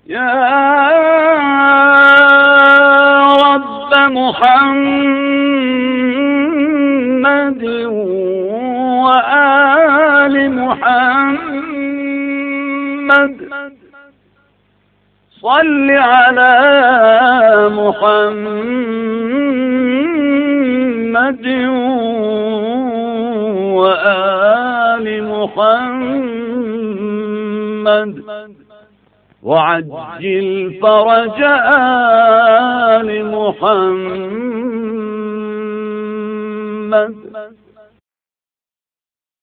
يا رب محمد وآل محمد صل على محمد وآل محمد وعجل فرج آل محمد.